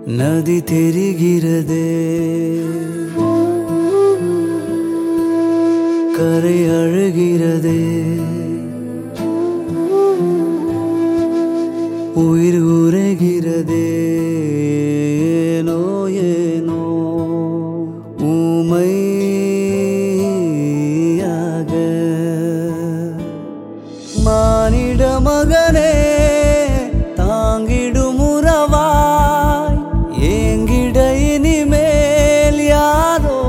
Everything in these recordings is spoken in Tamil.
நதி தெரிகிறதே கரை அழுகிறதே உயிர் உறைகிறதே ஏனோ ஏனோ ஊமையாக மானிட மகனே தாங்கிடும் உறவாய் ஏங்கிட இனிமேல் யாரோ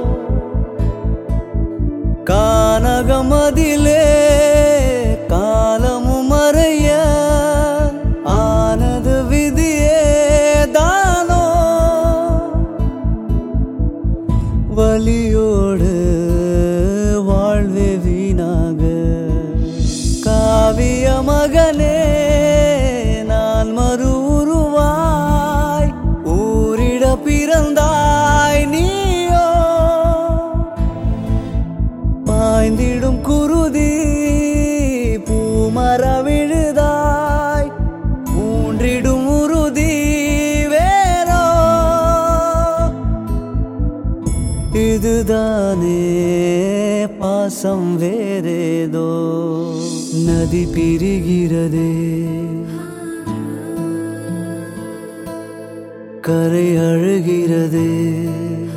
கானகமதிலே காலமும் மறைய ஆனது விதியே தானோ வலியோடு வாழ்வே வீணாக காவிய மகனே நான் மறு உருவாய் ஊரிட பிறந்தாய் நீயோ பாய்ந்திடும் குருதி பூமர விழுதாய் ஊன்றிடும் உறுதி வேறோ இதுதானே பாசம் வேறேதோ நதி பிரிகிறதே கரை அழுகிறதே